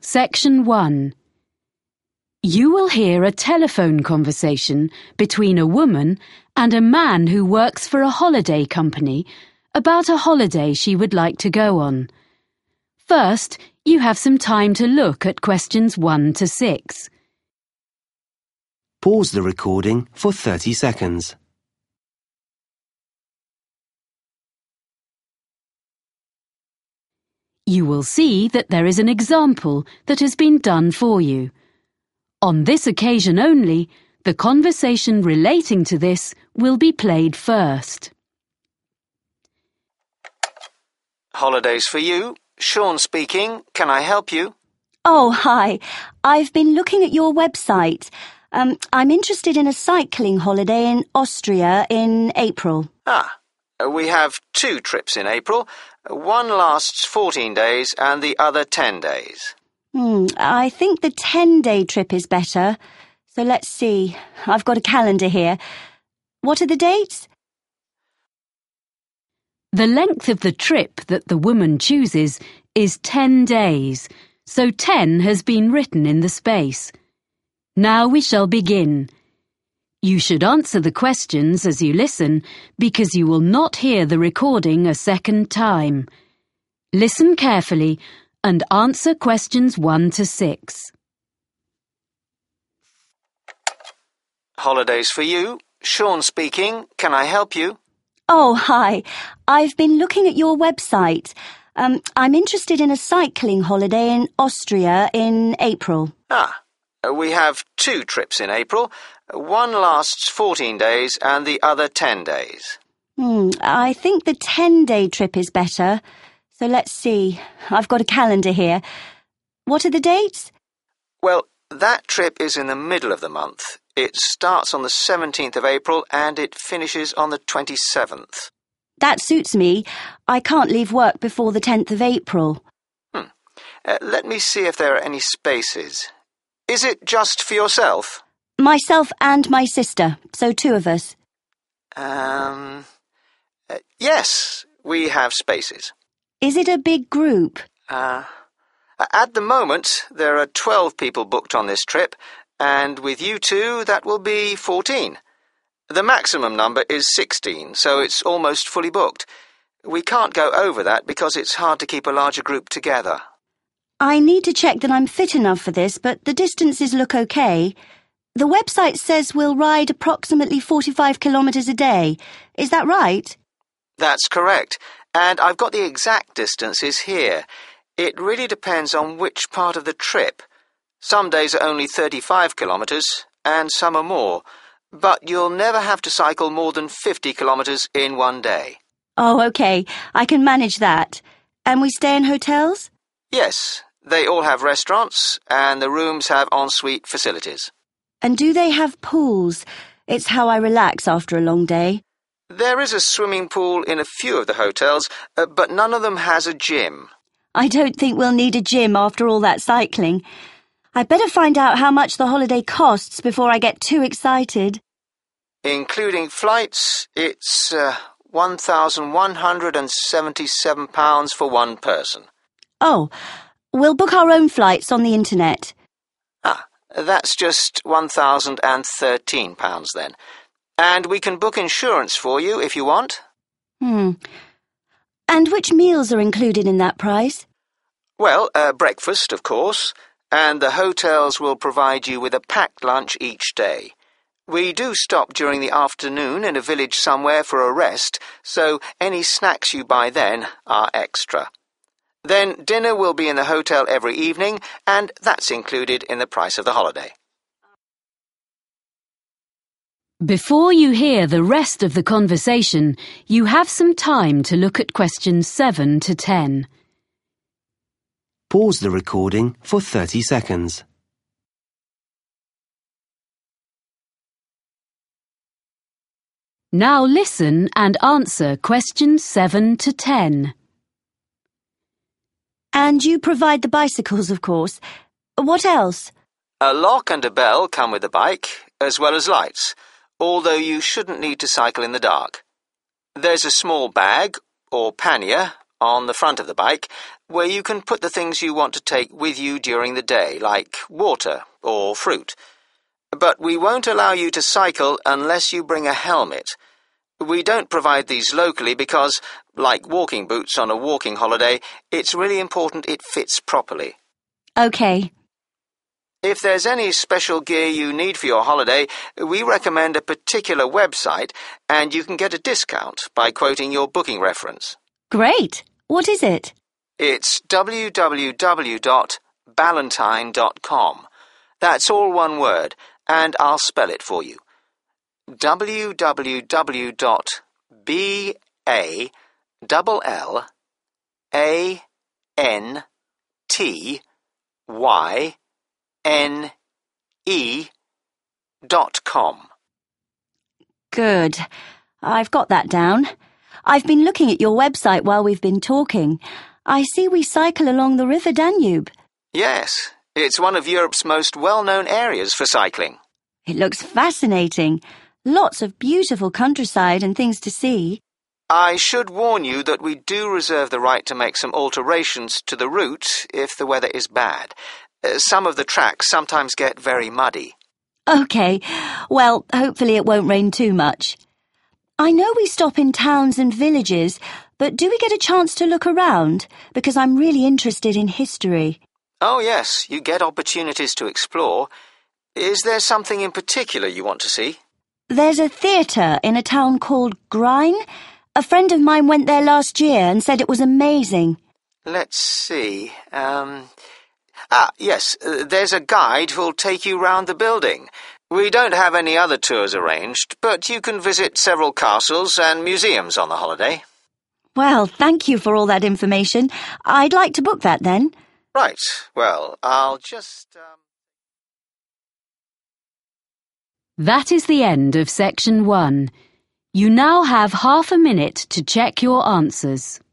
Section 1. You will hear a telephone conversation between a woman and a man who works for a holiday company about a holiday she would like to go on. First, you have some time to look at questions 1 to 6. Pause the recording for 30 seconds. You will see that there is an example that has been done for you. On this occasion only, the conversation relating to this will be played first. Holidays for you. Sean speaking. Can I help you? Oh, hi. I've been looking at your website. I'm interested in a cycling holiday in Austria in April. We have 2 trips in April. One lasts 14 days and the other 10 days. I think the 10-day trip is better. So let's see. I've got a calendar here. What are the dates? The length of the trip that the woman chooses is 10 days, so 10 has been written in the space. Now we shall begin. You should answer the questions as you listen because you will not hear the recording a second time. Listen carefully and answer questions 1 to 6. Holidays for you. Sean speaking. Can I help you? Oh, hi. I've been looking at your website. I'm interested in a cycling holiday in Austria in April. We have 2 trips in April. One lasts 14 days and the other 10 days. I think the 10-day trip is better. So let's see. I've got a calendar here. What are the dates? Well, that trip is in the middle of the month. It starts on the 17th of April and it finishes on the 27th. That suits me. I can't leave work before the 10th of April. Let me see if there are any spaces. Is it just for yourself? Myself and my sister, so 2 of us. Yes, we have spaces. Is it a big group? At the moment, there are 12 people booked on this trip, and with you 2, that will be 14. The maximum number is 16, so it's almost fully booked. We can't go over that because it's hard to keep a larger group together. I need to check that I'm fit enough for this, but the distances look okay. The website says we'll ride approximately 45 kilometres a day. Is that right? That's correct, and I've got the exact distances here. It really depends on which part of the trip. Some days are only 35 kilometres, and some are more, but you'll never have to cycle more than 50 kilometres in one day. Oh, okay. I can manage that. And we stay in hotels? Yes, they all have restaurants, and the rooms have ensuite facilities. And do they have pools? It's how I relax after a long day. There is a swimming pool in a few of the hotels, but none of them has a gym. I don't think we'll need a gym after all that cycling. I'd better find out how much the holiday costs before I get too excited. Including flights, it's £1,177 for one person. Oh, we'll book our own flights on the internet. That's just £1,013 then. And we can book insurance for you if you want. And which meals are included in that price? Well, breakfast, of course, and the hotels will provide you with a packed lunch each day. We do stop during the afternoon in a village somewhere for a rest, so any snacks you buy then are extra. Then dinner will be in the hotel every evening, and that's included in the price of the holiday. Before you hear the rest of the conversation, you have some time to look at questions 7 to 10. Pause the recording for 30 seconds. Now listen and answer questions 7 to 10. And you provide the bicycles, of course. What else? A lock and a bell come with the bike, as well as lights, although you shouldn't need to cycle in the dark. There's a small bag, or pannier, on the front of the bike, where you can put the things you want to take with you during the day, like water or fruit. But we won't allow you to cycle unless you bring a helmet. We don't provide these locally because, like walking boots on a walking holiday, it's really important it fits properly. OK. If there's any special gear you need for your holiday, we recommend a particular website, and you can get a discount by quoting your booking reference. Great. What is it? It's www.ballantine.com. That's all one word, and I'll spell it for you. www.ballantine.com. Good. I've got that down. I've been looking at your website while we've been talking. I see we cycle along the River Danube. Yes, it's one of Europe's most well-known areas for cycling. It looks fascinating. Lots of beautiful countryside and things to see. I should warn you that we do reserve the right to make some alterations to the route if the weather is bad. Some of the tracks sometimes get very muddy. OK. Well, hopefully it won't rain too much. I know we stop in towns and villages, but do we get a chance to look around? Because I'm really interested in history. Oh, yes, you get opportunities to explore. Is there something in particular you want to see? There's a theatre in a town called Grine. A friend of mine went there last year and said it was amazing. Let's see. Yes, there's a guide who'll take you round the building. We don't have any other tours arranged, but you can visit several castles and museums on the holiday. Well, thank you for all that information. I'd like to book that then. Right. Well, I'll just... That is the end of section 1. You now have half a minute to check your answers.